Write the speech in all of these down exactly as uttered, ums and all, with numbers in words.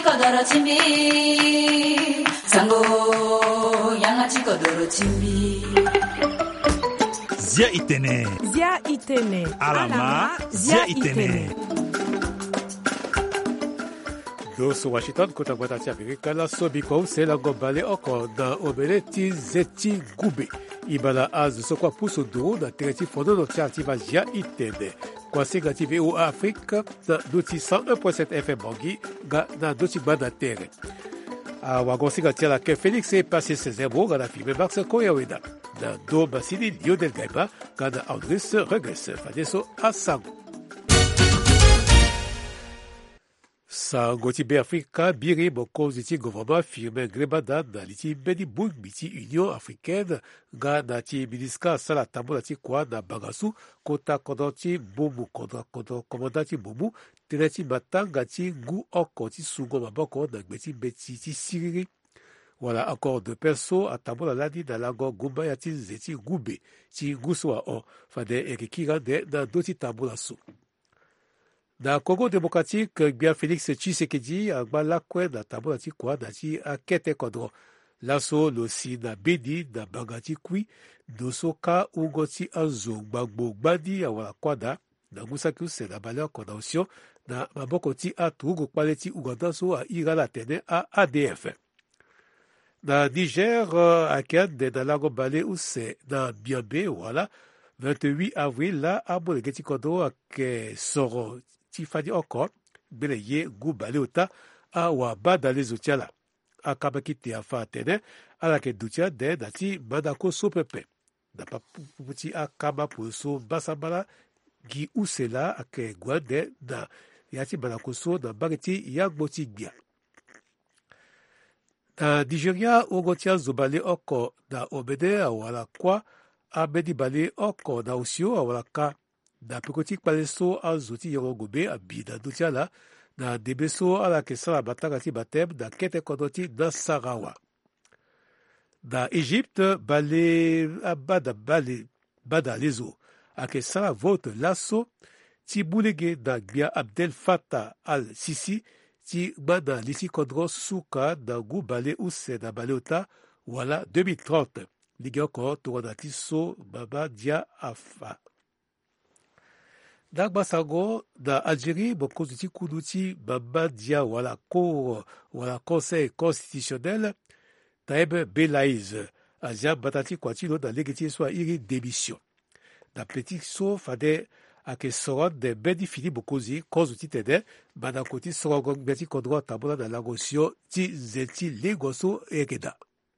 kodoro chimbi sango yangachi kodoro chimbi Zia itene Zia itene Alama Zia itene Doso Washington kota gwatati Amerika la sobi kwa usela ngobale oko na obeleti zeti gube ibala azu sokwa puso duro na tereti fondo no tiativa Zia itene kwa singa T V O Afrika na doti cent un virgule sept F M Bangi ga na doti banda tere a wagon singa tia la ke Félix e passé ses emo ga na filme Max Koyaweda na do basini Lionel Gaiba ga na Andres Reges fadeso asango Sa goti be Afrika biri boko ziti gouvernement firme grebada na liti beni bug biti Union africaine ga na ti miniska sala tambo na ti kwa na bagasu kota kodoti bomu kontra kodo komandati bomu teneti matanga ti gu oko ti sugo maboko na gbeti beti ti siriri wala accord de perso a tambo na lani na lango gumba ya ti zeti gube ti guswa o fade erikira de na doti tambo na su. Na Congo démocratique, bien Félix Tshisekedi a balakwe na tambo na ti kwa na ti akete kodro. Laso lo si na bedi na bangati kui doso ka ungo ti anzo gbagbo gbadi awala kwada na ngusaki use na bale condamnation na maboko ti atugo kpale ti Uganda so a ira la tene a A D F. Na Niger, akende na lango bale use na Biambe wala vingt-huit avril la abo le geti kodro ake soro ti fadi oko gbele ye gu bale ota a wa bada le zotiala akaba kite afa tene ala ke dutia de na ti mandako so pepe na papu ti akaba po so basabala gi usela ake gwande na ya ti mandako so na bange ti yagbo ti gbia na Nigeria ogo ti azobale oko na obede awala kwa abedi bale oko na osio awala ka na pekoti kpale so azo ti yongo gobe abi na dutia la na debe so ala ke sala batanga ti batem na kete kodo ti Nasarawa. Na Égypte, bale abada bale bada lezo ake sala vote laso ti bulege na gbia Abdel Fattah al-Sisi ti gbana lisi kodro suka na gu bale use na bale ota wala deux mille trente ligi oko toro na ti so baba dia afa. Dagbasango na Algérie bokozo ti kudu ti baba dia wala cour wala conseil constitutionnel Taïb Belaïz azia batati kwatino na lege ti so iri démission. Na petit so fade ake soron de bedi fini bokozi kozo ti tene bana koti soron beti kodro tabola na lagosio ti zeti legoso egeda.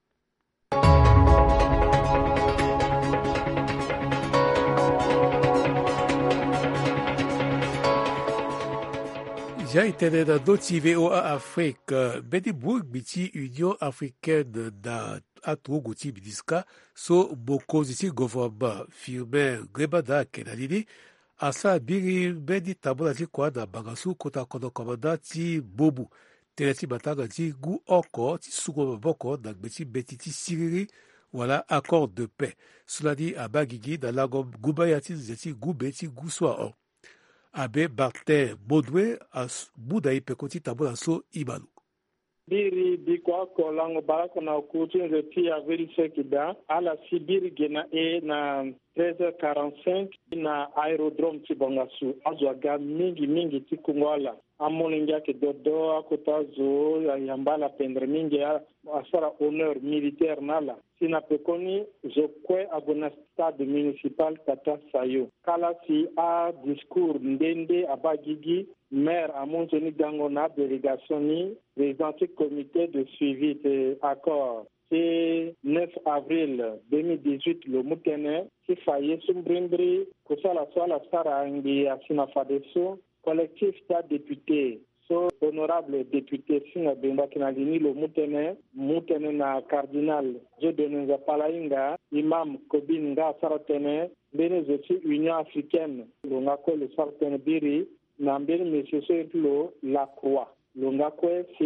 Zia itene na do T V O Afrique bedi bug biti Union africaine na atugo ti miniska so bokozi ti gouvernement firme grebada kenalini asa biri bedi tabola ti kwa na bagasu kota kono komanda ti bobu tene ti matanga ti gu oko ti sugo maboko na gbeti beti ti siriri wala accord de paix sulani abagigi na lango gumba ya ti zeti gube ti guswa o abe Martin Baudouin as buda ipekoti tabola so ibalu. Biri bikwa ko lango baraka na kutu nzeti ya veri sekida ala sibiri gena e na treize heures quarante-cinq na aérodrome ti Bangassou azwaga mingi mingi ti kungola amolinga ke dodo akota zo yambala pendre mingi asara honneur militaire nala sina pekoni zo kwe agona stade municipal Tata Sayo kala si a discours ndende abagigi maire amonzoni gango na délégation ni président du comité de suivi de accord c'est neuf avril deux mille dix-huit le mutene qui faillit sumbrimbri kusala swala sara ngi asina fadeso collectif ta député so honorable député singa bemba kinalini le mutene mutene na cardinal Dieudonné Palainga imam Kobin nga saratene bene zoti Union africaine lo ngako le saratene biri na mbele monsieur Seylo la croix lo ngako si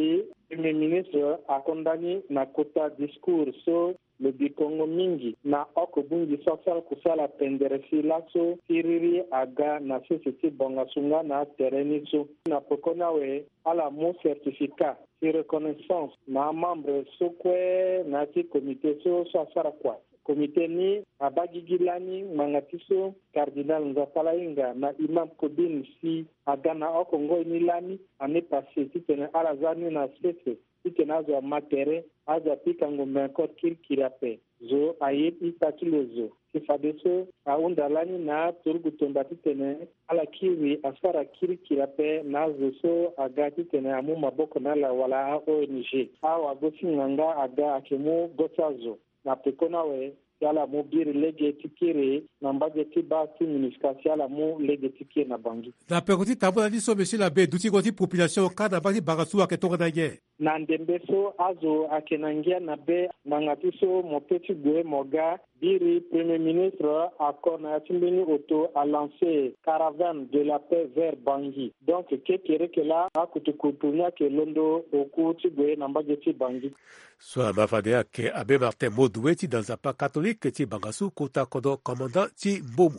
Le Premier ministre a condamné na kota discours so le bikongo mingi na okobungi sasa kusala penderesi laso tiriri aga na société bongasunga na tereni so na pokona we ala mo certificat de reconnaissance na membre so kwe na ti comité so sasa kwa comité ni abagigilani mangatiso cardinal Nzapalainga na imam Kobin si aga na okongo ni lani ane passé titene ala zani na sese titene azo matere azo pika ngombe encore kirkirape zo ayet itatilozo sifadeso aundalani na turgutomba titene ala kiri asara kirkirape na zo aga titene amu maboko na la wala O N G awa gosi nganga aga akemu gotazo na pekona we yala mo biri lege tikiri na mbaje tiba ti municipalité yala mo lege tikiri na bangi na pekoti tambo na biso monsieur l'abbé duti koti population kada baki bagasu aketonga na ye na ndembeso azo akenangia na be na ngatiso mo petit gue moga biri premier ministre akona yatimbini auto a lancé caravane de la paix vers Bangui donc kekere ke la akutukutunya ke londo okuti gue na mbaje ti Bangui so mafade ke abe Martin Modoué ti dans un pas catholique ti bagasu kota kodo commandant ti Mbomu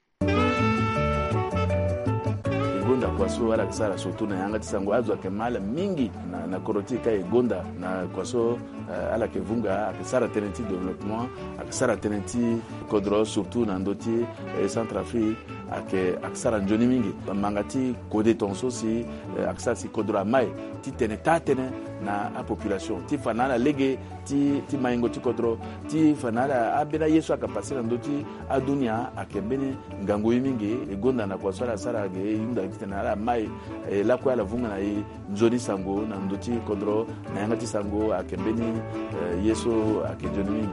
gonda kwaso ala kisara sotu na yanga tisango azo akemala mingi na, na korotika e gonda na kwaso uh, ala kevunga akisara tenenti development akisara tenenti kodro surtout na ndoti e Centrafrique ake akisara njoni mingi mangati kode tonso si uh, akisara si kodro mai ti tene tatene na a population ti fanala lege ti ti maingo ti kodro ti fanala abena yesu akapasira ndoti adunia akembene ngango mingi e gonda na kwaso ala sara ge yunda tena ala mai e, la kwa la vunga na i nzoni sango na ndoti kodro na yanga ti sango akembeni e, yeso akejoni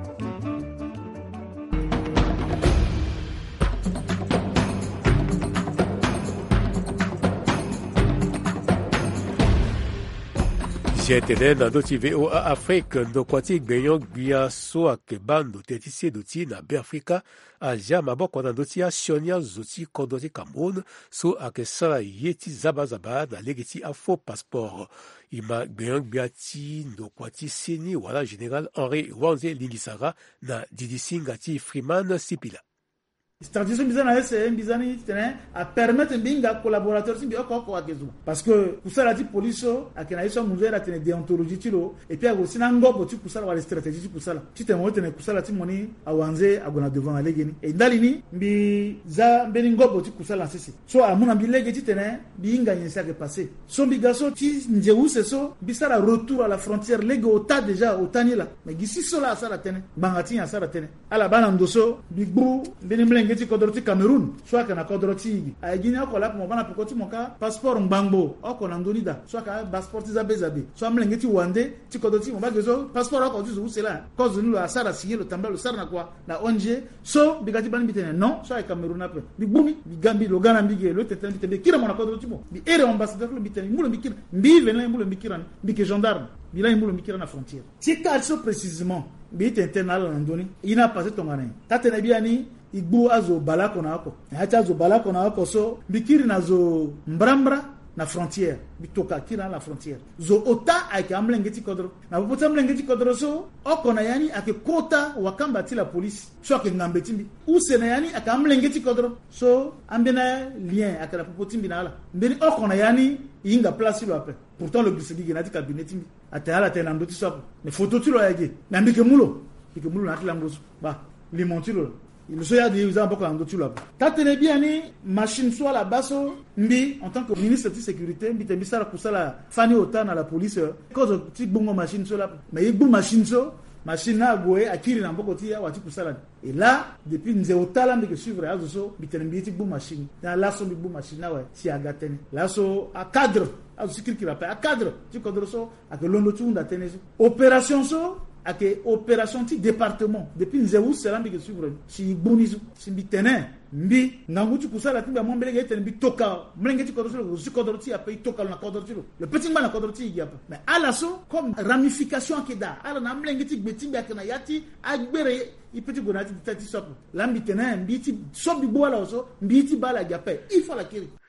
J'étais dans notre V O A Afrique, dans Kwati Gbeyon Biaso Akebando Tetisi Doti na Afrika, a Jamabo Kwana Doti a Sionia Zoti Kodoti Cameroun, so Akesara Yeti Zabazaba na Legeti a faux passeport. Ima Gbeyon Biati no Kwati Seni wala général Henri Wanze Lingisara na Didisingati Freeman Sipila. Stratégie bizana ese bizani tene a permettre binga collaborateurs simbi oko oko akezu parce que kusala ti police akena iso muzera tene déontologie tilo et puis ago sinango boti kusala wala stratégie kusala ti tene tene kusala ti moni awanze agona devant alegeni et ndalini mbi za mbeni ngobo ti kusala sisi so amuna mbi lege ti tene binga yensa ke passer so bigaso ti njeuse so bisara retour à la frontière lege ota déjà otanila mais gisi so la sala tene bangati ya sala tene ala bana ndoso bigbu mbeni mlenge ti kodroti Cameroun soit kana kodroti ay ginya ko la mo bana pekoti moka passeport ngbango oko na ndonida soit ka passeport za bezabe soit mlenge ti wande ti kodroti mo ba gezo passeport oko ti usela cause nous la sara sigelo tambalo sara na kwa na O N G so bigati bani bitene non soit Cameroun après bi bumi bi gambi lo gana mbige lo tete bitene kira mo na kodroti mo bi ere ambassadeur lo bitene mulo bikira mbi venla mulo bikira bi ke gendarme bila mulo bikira na frontière ti calso précisément bi tete na la ndoni ina passé tongane tatene biani igbu azo balako na ako hata azo balako na ako so bikiri na zo mbrambra na frontière bitoka kira la frontière zo ota ake amlengeti kodro na bopota amlengeti kodro so oko na yani ake kota wakamba ti la police so ake ngambeti mbi use na yani ake amlengeti kodro so ambena lien ake la popoti mbi na ala mbeni oko na yani inga place lo après pourtant le bisigi genati cabinet mbi atala tena ndoti so mais photo ti lo yage na mbike mulo mbike mulo na tila ngoso ba limontilo il se y a des gens beaucoup en dessous là. Quand on est bien ni machine soit la basso mbi en tant que ministre de sécurité mbi tembi sala kusala fani autant à la police cause ti bongo machine soit là mais il bon machine so machine na goé akiri na mboko ti ya wati kusala et là depuis nze otala mbi que suivre azo so mbi tembi ti bon machine na la so mbi bon machine na ouais si agatene la so à cadre azo sikir ki rappelle à cadre ti cadre so à que londo tu nda tenez opération so ake opération ti département depuis nzeu selambi ke suivre si bonizu si bitene mbi nganguti kusala timba mombele gete mbi toka mlenge ti kodoro si kodoro ti ape toka na kodoro ti le petit man na kodoro ti yapa mais ala so comme ramification ke da ala na mlenge ti gbeti mbi akena yati agbere i petit gonati tati sop lambi tene mbi ti so bi boala so mbi ti bala gape il faut la kiri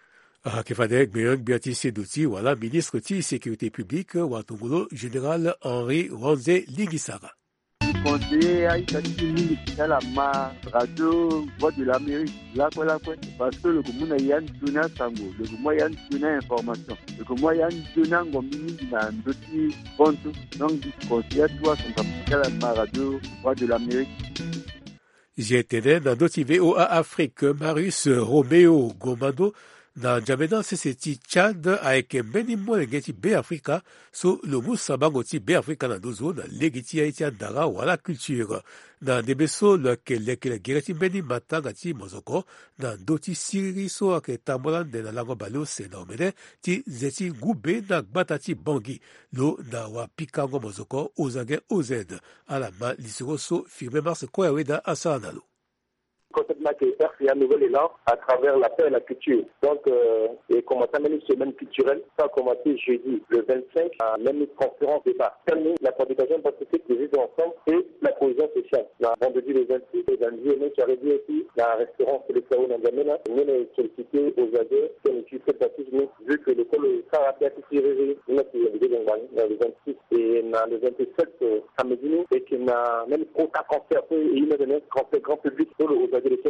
Akifadek Meyang Biati Sedouti, voilà, ministre de la Sécurité publique, Watongolo, général Henri Ronze Ligisara. Conseiller à Italie, dans la radio Voix de l'Amérique, là quoi là quoi, parce que le commun y a une donnée sango, le commun y a une donnée information, le commun y a une donnée ngomini na ndoti ponto, donc conseiller toi son capital à la radio Voix de l'Amérique. J'étais dans d'autres V O A Afrique, Marius Roméo Gomado, dans Jamena C C T Tchad, avec Beni Mouengeti B Africa, sur le Moussabangoti B Africa dans deux zones, l'Egeti Haïti Dara ou à la culture. Dans des besos, lequel lequel Gereti Beni Matagati Mozoko, dans d'autres Siriso, avec Tamolan de la langue balo, c'est nommé, ti Zeti Goubé, dans Batati Bangi, l'eau, dans Wapikango Mozoko, aux Agé O Z, à la main, l'Isroso, firmé Mars Kouaweda, à Sanalo. Complètement que R C A Nouvel Élan à travers la paix et la culture. Donc, euh, et commencer à mener une semaine culturelle. Ça a commencé jeudi, le vingt-cinq, à même une conférence débat. Terminer la fabrication pacifique des vivre ensemble et la cohésion sociale. La vendredi le vingt-six, et dans le jour, qui a réduit aussi la restaurant de l'État dans Gamena. Nous avons sollicité aux adhérents qui ont été fait baptisme, vu que l'école Sarah a été tirée, nous avons le vingt-six et dans le vingt-sept samedi, et qu'il a même contact concert, et il a donné un grand public pour le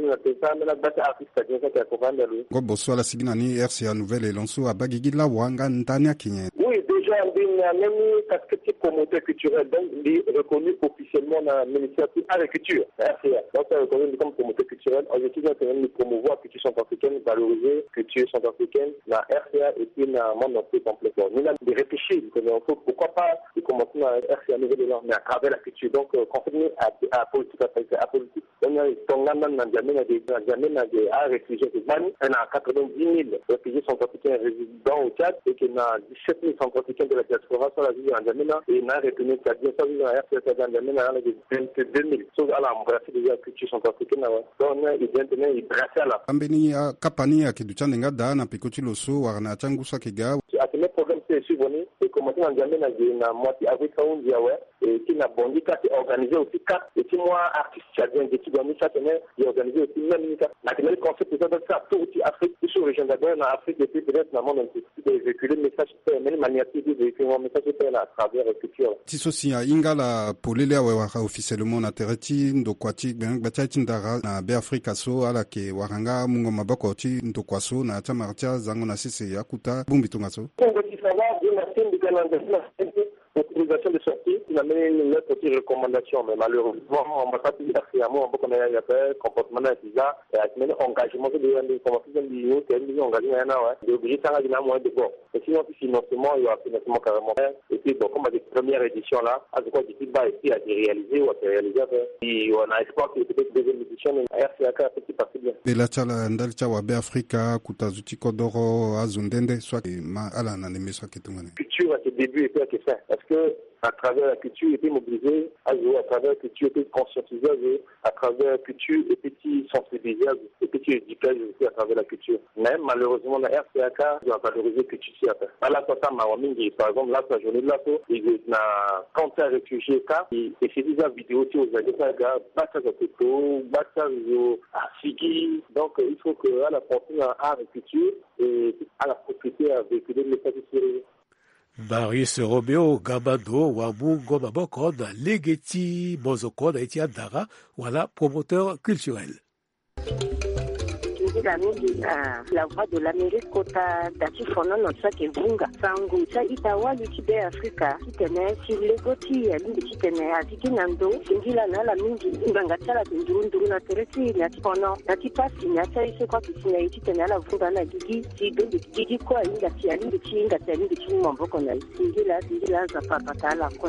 Go boso la signani R C A Nouvelle Élan à Bagigila Wanga Ntania Kinye. Oui, déjà, on a même casquette promoteur culturel, donc il est reconnu officiellement dans le ministère de l'Agriculture, R C A. Donc, c'est reconnu comme promoteur culturel. Objectif, c'est même de promouvoir la culture centrafricaine, valoriser la culture centrafricaine, la R C A et puis dans le monde entier complètement. Nous avons de réfléchir, pourquoi pas de commencer dans R C A Nouvelle Élan, mais à travers la culture. Donc, conformément à la politique, à politique, on a dans Djamena des Djamena des réfugiés de Mali, on a quatre-vingt-dix mille réfugiés centrafricains résidant au Tchad et qu'on a dix-sept mille centrafricains de la diaspora sur la ville en Djamena et on a retenu Tchad. Bien sûr, on a R C A dans Djamena, on a des vingt-deux mille. Sauf à la embrasser des cultures centrafricaines. Donc, on a maintenant il brasse à la. Ambeni a Kapani a Keduchanenga Dana Pikoti Loso, Warna Changusa Kiga. À ce problème, c'est subvenu et commencer en Djamena, il y a moitié avec un diawé et qui n'a bondi qu'à organiser aussi quatre. Et si moi, artiste tchadien, j'ai gagné chaque année, j'ai organisé aussi même la première concept c'est de faire tout aussi Afrique, tout sur région d'Afrique, en Afrique et puis peut-être dans le monde entier, de véhiculer le message de même manière de véhiculer le message de à travers la culture. Tisosi a ingala polele wa officiellement na tereti ndokwati bachati ndara na be Africa so ala ke waranga mungo mabako ti ndokwaso na tamartia zango na sisi yakuta bumbitunga so. Kongo qui savoir de la scène du calendrier l'autorisation de sortie, il a mis une lettre de recommandation, mais malheureusement, on ne va pas dire que c'est un mot, on va pas comportement d'un visa, et à ce moment, engagement de commencer à dire que c'est un engagement, de obliger ça à un moyen de bord. Et sinon, financement, il y a un financement carrément. Et puis, bon, comme à des premières éditions là, à ce point, du feedback ici a été réalisé ou a été réalisé, et on a espoir que peut-être deuxième édition, R C A K a fait partie bien. Et là, Tchala, Ndalcha, Wabe Africa, Kutazuti Kodoro, Azundende, soit ma ala na nemeswa ketungane. Culture à ses débuts et puis à ses fins. Parce que à travers la culture, il était mobilisé, à travers la culture, il était conscientisé, à travers la culture, il était sensibilisé, il était éduqué à travers la culture. Mais malheureusement, la R C A K doit valoriser la culture. Par là, ça m'a remis, par exemple, là, la journée de la peau, il y a quand un réfugié, et c'est déjà vidéo aussi aux agriculteurs, bâtard de Toto, bâtard à Figui. Donc, il faut qu'à la frontière, à art et culture, et à la propriété, à véhiculer le message de Marius Roméo Gamado Wamungo Maboko na Legeti Mozoko na Eti Andara, voilà promoteur culturel. La la voix de l'Amérique kota dati fono no sake vunga sangu sa itawa lutibe Afrika kitene si legoti ya lindi kitene atiki nando singila na la mingi nganga tsala ndurunduru na tereti na tipono na tipasi na tsaise kwa kitene itene la vunga na gigi si dondi gigi kwa inga si alindi chinga tsalindi chinga mboko na singila singila za papa kala kwa.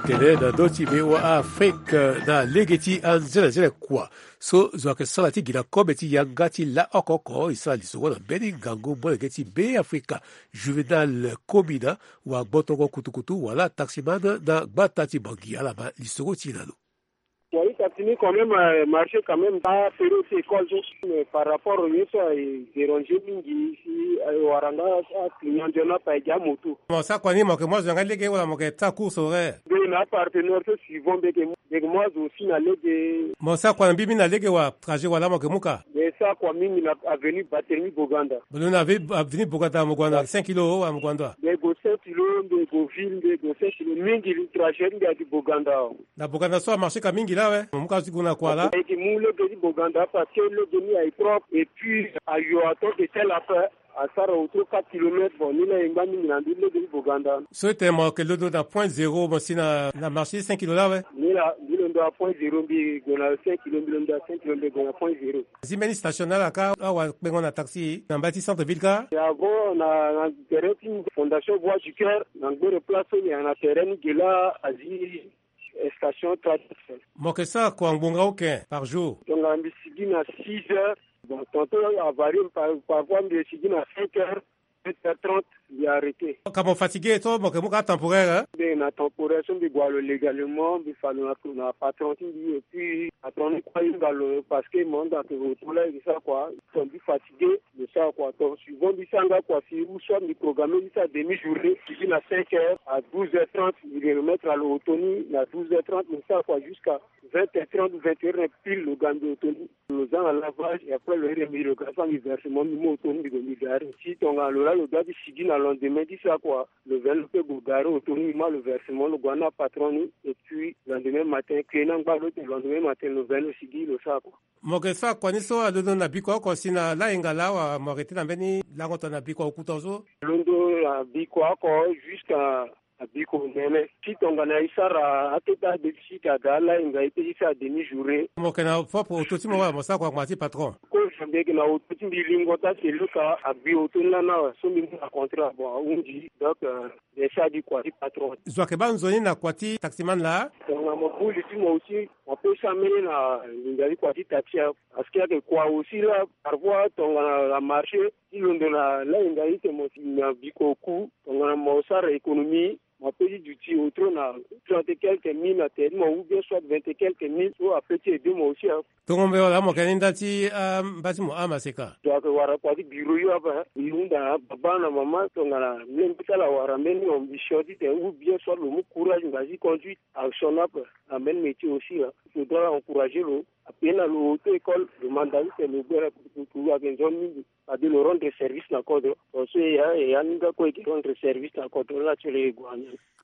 tene na doti be wa Afrika na legeti anzela zele kwa so zwake salati gina kometi yangati la okoko isa lisogo na beni ngango mo legeti be Afrika Juvenal Komina wa botongo kutukutu wala taximana na batati bangi ala ba lisogo tinalo. Oui, ça finit quand même euh, marcher quand même pas faire ces écoles mais par rapport au ça déranger mingi ici waranga client de na pa jamoto. Bon ça quoi ni mo que moi je regarde que wala mo que ta course horaire. De na partenaire que suivant de que moi aussi na lege. Bon ça quoi bibi na lege wa trajet wala mo que muka. Mais ça quoi mingi na avenue Batermi Boganda. Bon na avenue Boganda mo Boganda cinq kilos à Boganda. De go cinq kilos de go ville de go cinq kilos mingi le trajet de Boganda. Na Boganda so marché ka mingi là ouais. Muka sikuna kwa là. Et que mon le de Boganda parce que le demi est propre et puis à Yoato de tel affaire à Sara autour quatre kilomètres bon ni la ngami ni nandi le de Boganda. So te mo que le do na point zéro mo sina na marché cinq kilos là ouais. Ni la ni le do à point zéro bi gona cinq kilomètres de cinq kilomètres gona point zéro. Zimeni stationnel aka awa pengo na taxi na bati centre ville ka. Ya bon na na terrain fondation voie du cœur na ngore place ni na terrain de la azi station traditionnelle. Mon que ça, quoi, un bon gars, par jour? Donc, on me signe à six heures. Bon, tantôt, à varier, parfois, on me signe à cinq heures. sept heures trente, il est arrêté. Comme on fatigué, toi, bon, que mon gars temporaire, hein? Ben, la temporaire, on me boit légalement, il fallait qu'on a pas trente, et puis, attendre quoi, il va le, parce que, mon gars, que vous là, et ça, quoi, ils sont plus fatigués, de ça, quoi. Donc, suivant, il s'en va, quoi, si vous soyez, il programme, il s'est demi-journée, il vient à cinq heures, à douze heures trente, il va remettre à l'autonomie, à douze heures trente, mais ça, quoi, jusqu'à vingt heures trente, vingt et une heures, pile, le gamme d'autonomie, le gens à lavage, et après, le remis, le gars, sans versement, le mot autonomie, le milliard. Si ton gars, le gars, il s'est dit, dans le lendemain, dit ça, quoi, le verre, le peu, le gars, autonomie, le versement, le gars, patron, et puis, le lendemain matin, créant, le lendemain matin, le verre, le s'est dit, le ça, quoi. Moke fa kwa niso a dodo na biko ko sina la ingala wa morete na beni la ngota na biko kutozo londo na biko ko jusqu'à à biko mene si tongana isara ateta de sita dala inga ite isa demi journée moke na popo toti mo wa mosa kwa mati patron ko jambe na ototi bilingota c'est le cas à biotona na so mi na contrat bon undi donc déjà dit quoi patron zo ke ban zoni na kwati taximan la on a mo buli ti mo aussi on peut s'amener na inga kwati taxi parce qu'il y a que quoi aussi là parfois tongana la marché si l'on na la inga ite mo na biko ku tongana mo sara économie mon pays du T autour na trente et quelques mille à terme ou bien soit vingt et quelques mille ou à petit et deux mois aussi. Tongo mbeo la mo kaninda ti basi mo ama seka. Donc wara kwa di bureau yo aba yunda baba na mama tongana mbita la wara meni ambition dit ou bien soit le mot courage ngazi conduite action up amène métier aussi. Il faudra encourager le à peine à l'auto-école le mandat c'est le beurre pour pour avec zone à de le rendre service na code. Parce que ya ya ninga ko ki rendre service na code là tu les guani.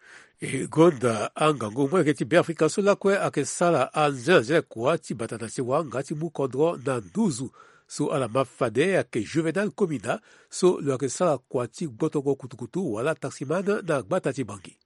E gonda anga ngomwe keti be Afrika sola kwe akesala anzela zele kwa ti batata si wanga ti mukodro na nduzu so ala mafade ake Juvenal Komina so lo akesala kwa ti botongo kutukutu wala taximana na batati bangi.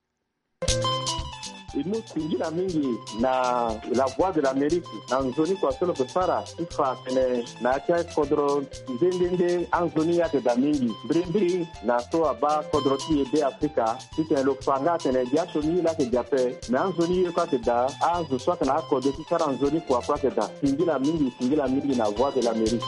Nous tingira mingi na la voix de l'Amérique na nzoni kwa solo kusara ifa kene na cha kodro ndende anzoni yake da mingi brimbri na so aba kodro ti ebe Afrika tite lo fanga tene jasho ni la ke jape na anzoni yo kwa da anzo so kana kodro ti sara nzoni kwa kwa da tingira mingi tingira mingi na voix de l'Amérique.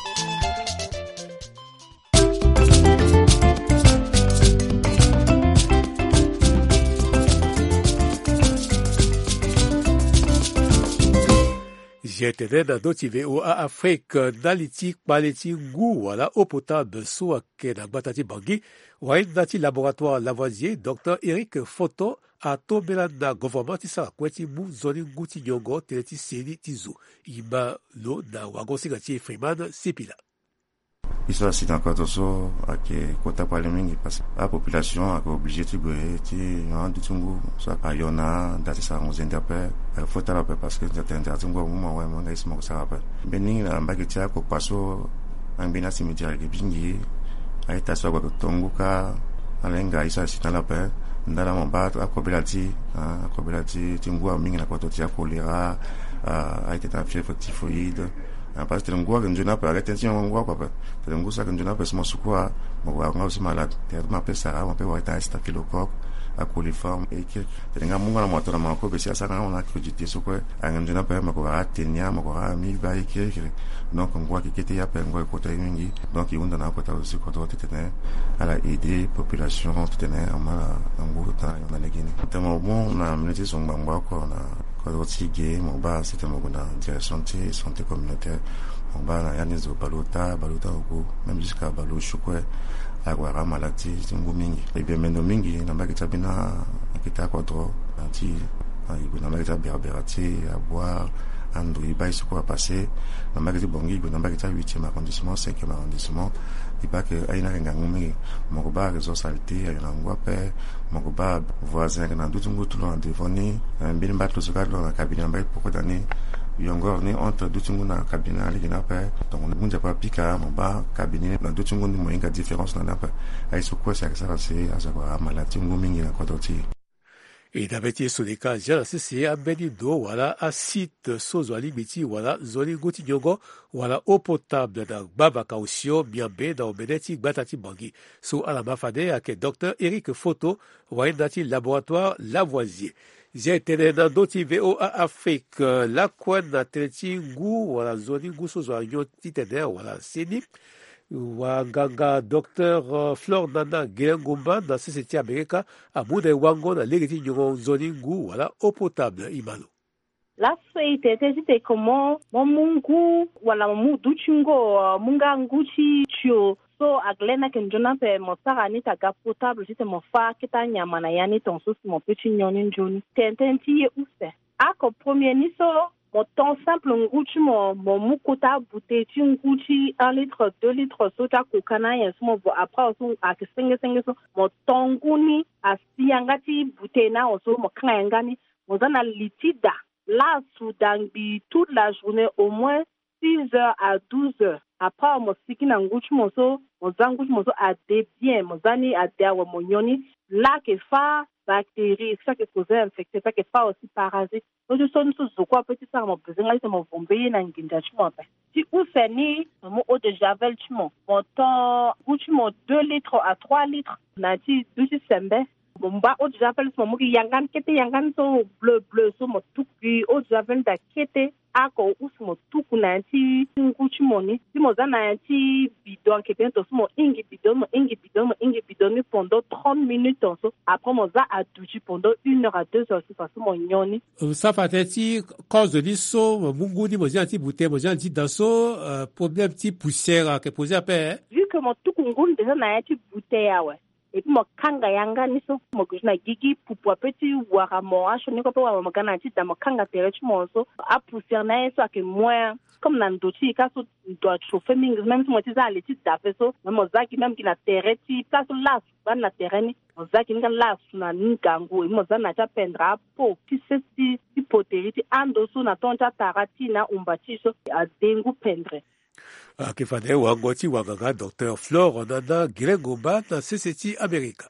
J'étais dans d'autres vidéos à Afrique, dans les tics, par les tics, goût, voilà, eau potable, soit que dans Batati Bangui, ouais, dans le laboratoire Lavoisier, docteur Eric Foto, a tombé là dans le gouvernement, qui s'est acquitté, mou, zone, gouti, nyongo, teleti, seni, tizo. Ima, lo, na, wagon, sigati, Freeman, sipila. Isso assim na coisa só aqui conta para mim parce a population est obligée de boire ti en du tungu ça a yona dati sa on zendapé faut tarape parce que j'étais interdit ngo moment ouais mon gars mo ça pas bening na mbaki tia ko paso ambina cimetière ke bingi aita so ko tonguka alenga isa sitala pe ndala mo ba a kobelati a kobelati tingu mingi na ko tia choléra a été ta fièvre typhoïde parce que le ngwa que je n'ai pas attention ngwa papa le ngwa ça que je n'ai pas seulement quoi moi on a aussi malade tu m'appelles ça on peut voir ta staphylocoque a coliforme et que tenga munga na moto na mako be sia sanga on a acredité so ko angandina pa mako a tenia mako a mi ba ke ke donc on voit que kete ya pengo ko tay mingi donc il unda na ko ta aussi ko to tene ala aider population tene ama ngo ta na legini temo bon na minute son bamba ko na ko aussi gay mon ba c'était mon na direction de santé communautaire mon ba na yani zo balota balota ko même jusqu'à balo chukwe agwara maladie mingi et bien meno mingi na bakita bina kita ko to anti ai na bakita berberati à boire andri ba iso ko passer na bakita bongi na bakita huitième arrondissement cinquième arrondissement il pas que aina ngangumi moko ba rezo salté aina ngwape moko ba voisin na dutungu tout en devoni mbili mbatlo sokalo na cabinet mbai poko dani yongor ni entre dutungu na cabinet ali na pa donc on munja pa pika mo ba cabinet na dutungu ni moinga différence na pa ai sokwa ça ça c'est à savoir maladie ngumingi na kodoti et d'abeti solika jala sisi abedi do wala acide sozwali biti wala zoli goti nyongo wala eau potable da baba kausio biambe da obedeti batati bangi so ala mafade ake docteur Eric Photo wa indati laboratoire Lavoisier. J'ai été dans d'autres V O A Afrique la kwen na teleti ngu wala zoli ngu sozwa nyoti tene wala seni wanganga docteur uh, Flor Nana Gelengumba na sisi Amerika amude wango na legeti nyongo zoni ngu wala eau potable imalo. La feite tezite komo mungu wala mu duchingo munga nguchi chio so aglena kenjona pe mosara ni taga potable site mofa kita nyama na yani tonso mo petit nyoni njoni tententi use ako premier ni so mon temps simple nguchi mon mon mukota bouteille nguchi un litre deux litres soja kokana ya sumo après so akisenge senge so mon tonguni asiangati bouteille na oso mo kangani mozana litida là soudan bi toute la journée au moins six heures à douze heures après mo sikina nguchi mo so mozanguchi mo so a de bien mozani a de wa monyoni là que fa bactéries, ça qui cause infecté, ça qui pas aussi parasite. Donc je sonne sous quoi petit ça mon besoin c'est mon bombé na nginda chimo pa. Si ou fini mon eau de javel chimo. Mon temps ou chimo deux litres à trois litres na ti dusi sembe. Mon ba eau de javel c'est mon qui yangan kete yangan so bleu bleu so mo tout puis eau de javel da kete ako usmo tuku na nti nguchi moni simo za na nti bidon ke bento smo ingi bidon mo ingi bidon mo ingi bidon pendant trente minutes so après mo za aduchi pendant une heure à deux heures so façon mo nyoni ça fatati cause de liso mungu ni mo za nti bouteille mo za nti daso problème petit poussière que poser après vu que mon tuku ngul déjà na nti bouteille awe et puis mo kanga yanga niso mo kujina gigi pupwa petit wara mo acho niko pe wa mo kana tita mo kanga terechi mo so a poussière na eso ake moins comme na ndochi ka so doit chauffer mingi même si mo tiza ale tita fe so mo zaki même kina tereti place la ban na tereni mo zaki nga la na ngangu mo zana cha pendra po ti sesi ti poteriti ando so na tonta tarati na umbati so a dengu pendre akifade wangoti wanganga docteur Flor Nana Gelengumba na C C T America.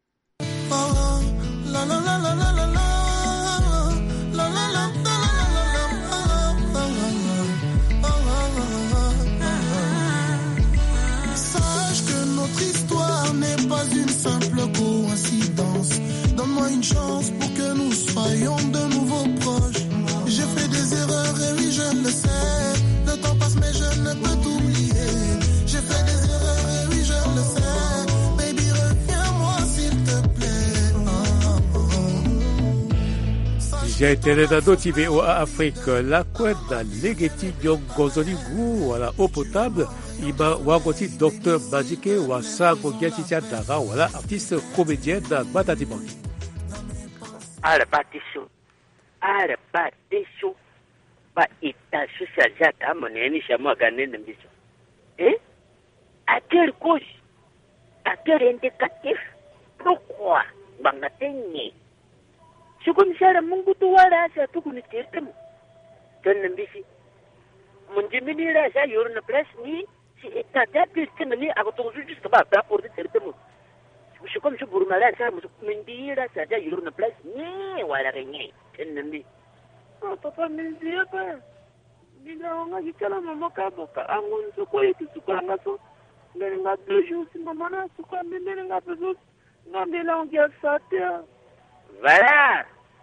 Sache que notre histoire n'est pas une simple coïncidence. Donne-moi une chance pour que nous soyons de nouveau proches. J'ai fait des erreurs et oui je le sais. Le temps passe mais je ne peux t'oublier. J'ai fait des erreurs et oui je le sais. Baby reviens-moi s'il te plaît. Oh, oh. J'ai été dans d'autres V O A Afrique la couette na legeti nyongozoni gu wala eau potable ima wangoti docteur Majike wa sango giachicha daga wala artiste comédien na Matadi Bangi. Ala batisho ala batisho ba itashusha jata moneni shamwa ganene mbiso eh à quelle cause à quel indicatif pourquoi bangatenye shukumshara mungu tu wala sa tukunitirtem ganne mbisi munjimini ra sa yorna place ni si etata pirtem ni agotonju juste ba ba pour tirtem shukum shubur mala sa mundira sa ja yorna place ni wala renye ganne mbi oh papa mindia pa Bila ngikala mama kaboka angon suko itu suka ngaso ngene ngadoju si mama na suka mbele ngapezo ngambela ngia satia Voilà.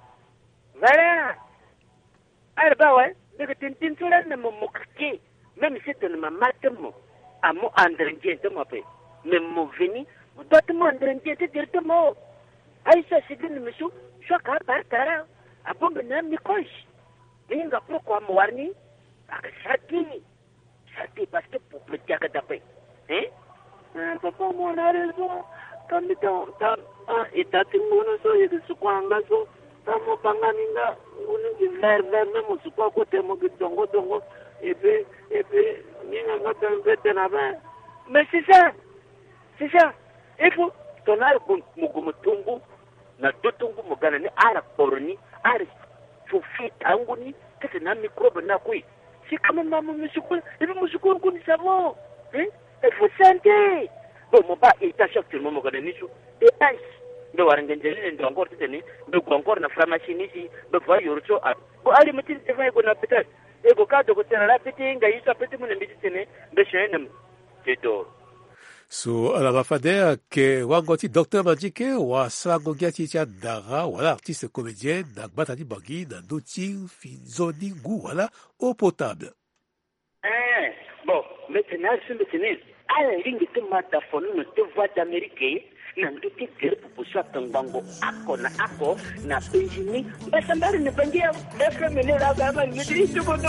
Voilà. Alors, bah ouais, mais que tu ne sais pas me moquer, même si tu ne m'as pas dit, à mon andré, tu m'as fait. Mais mon venu, vous doit te mandrer directement. Aïssa, c'est une mission, je suis à part, à bon bonhomme, mais quoi? Il n'y a pas quoi me warner. Sati, Sati, parce que pour me dire que d'après. Hein? Papa, mon raison. Quand tu as un état de mon so, il y a ce qu'on a so. Dans mon panganinga, on est vers vers même au support côté mon dongo dongo. Et puis, et puis, il y a un peu de l'avant. Mais c'est ça. C'est ça. Il faut ton arbre, mon tongo, na dotongo, mon ganani, à la porni, à la souffle tangoni, que c'est un microbe na kui. C'est quand même maman monsieur quoi, et puis monsieur quoi, on connaît ça, hein? Il faut sentir. Bon, mon pas, il t'a choqué, mon ganani, et ice. De Waranganjali, and encore to the name, the Concord, the Framachini, the Vayorcho, but I limited the way good appetite. They go cut the hotel, rapiding, I use a pretty moon and medicine, the Shannon, the door. So alabafadea ke wangoti Docteur Majike wa slangogiati tia dara wala artiste comédien na batani bangi na doti fizoni gu wala eau potable. Eh, bon, maintenant c'est le tennis. À la ligne de mataphone, nous te voix d'Amérique, na nduti kere pupushwa tangango ako na ako na penjini, basambari ne bangia, d'être mené la gaba, me dit tout bon.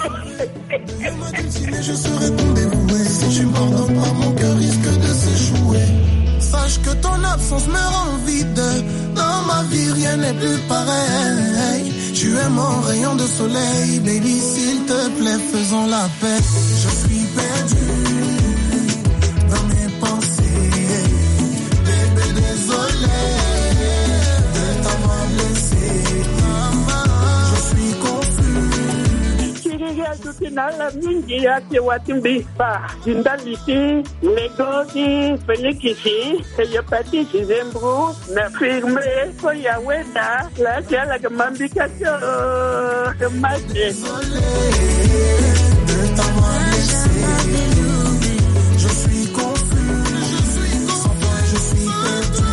Je serai ton dévoué. Si tu m'ordonnes pas, mon cœur risque de s'échouer. Sache que ton absence me rend vide. Dans ma vie, rien n'est plus pareil. Tu es mon rayon de soleil. Baby, s'il te plaît, faisons la paix. Je suis perdu dans mes pensées. Bébé, désolé de t'avoir blessé. Je suis confus. Kiriya tutinala mingi yake watimbipa. Jindaliti, Negoti, Fenikisi, Eyapati Zembru, na firme, Koyaweda, la Jala Gamambika, Mate. De t'avoir blessé. Je suis confus, je suis confus, je suis perdu.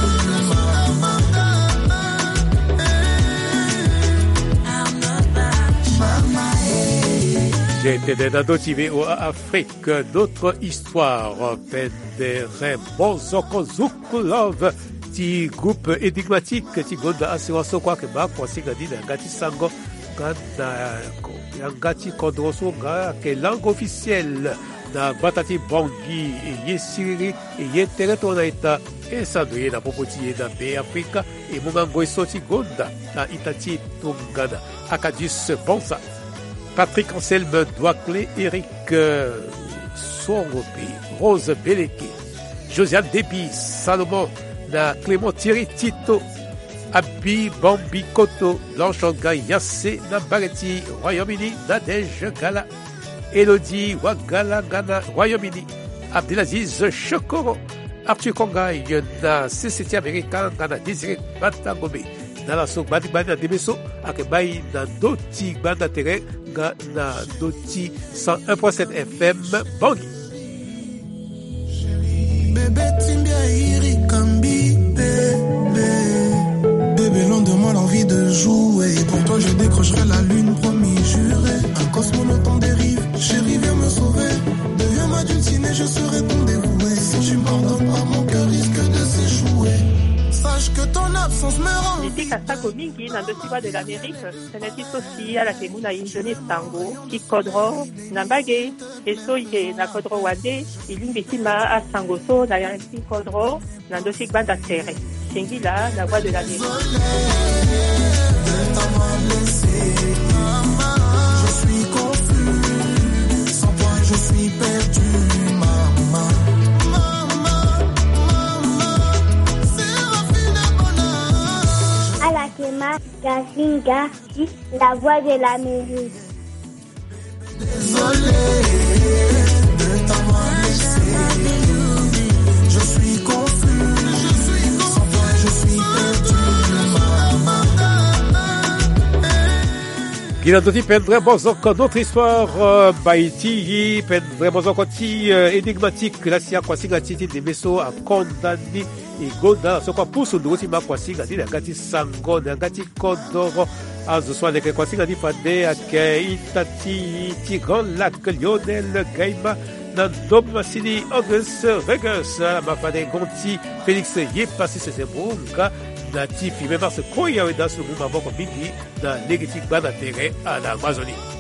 J'étais dans d'autres V O A Afrique, d'autres histoires, Pendere Bozoko Zukulov, ti groupe énigmatique, ti gonda assurance quoi que ba pour sigadi na gati sango, ganda yangati kodroso ga que langue officielle na batati bangi et yesiri et yetereto na ita et ça doit na popoti na be Afrika et mungango soti gonda na itati tungana akadis bonsa. Patrick Anselme Douaclé, Eric euh, Soropi, Rose Beleke, Josiane Deby, Salomon, na Clément Thierry Tito, Abi Bambi Koto, Blanchanga Yassé, na Bareti, Royaume-Uni, Nadège Gala, Elodie Wagala Gana, Royaume-Uni, Abdelaziz Chokoro, Arthur Kongaï, na C C T américain, na Désiré Batagome, na la so Badi Badi na Demeso, Akebay, na Doti Banda Terre, na Doti cent un point sept F M Bangui. Bébé Timbia Iri Kambi, bébé. Bébé, loin de moi l'envie de jouer. Pour toi, je décrocherai la lune, promis, juré. Un cosmonaute en dérive, chérie, viens me sauver. Deviens ma dulcinée, je serai ton dévoué. Si tu m'ordonnes pas, mon cœur risque de s'échouer. Sache que ton absence me rend. Niti kasako mingi na ndosiwa de l'Amérique, seneti sosi ala kemuna injoni tango, ki kodro, na mbage, eso ike na kodro wande, ilimbi tima a sango so na yanti kodro, na ndosi banda tere. Shengila, la voix de l'Amérique. Je suis confus, sans toi je suis perdu, maman. Alakema Gazinga, la voix de l'Amérique. Désolé de t'avoir laissé. Je suis confus, je suis confus, sans toi je suis perdu, maman. Guinadoti pen vraiment encore d'autres histoires Baïti, pen vraiment encore ti énigmatique, la sia quoi singati des vaisseaux à condamner igonda sokwa pusu nduguti makwasinga ndi ngati sango ngati kodoro azo swaleke kwasinga ndi fade ake itati Tigran Lac Lionel Gaima na ndombe masini August Regus mafade gonti Félix Yepasi Sezebunga na tifi memase koya weda sumu maboko mingi na legiti bana tere à la Amazonie.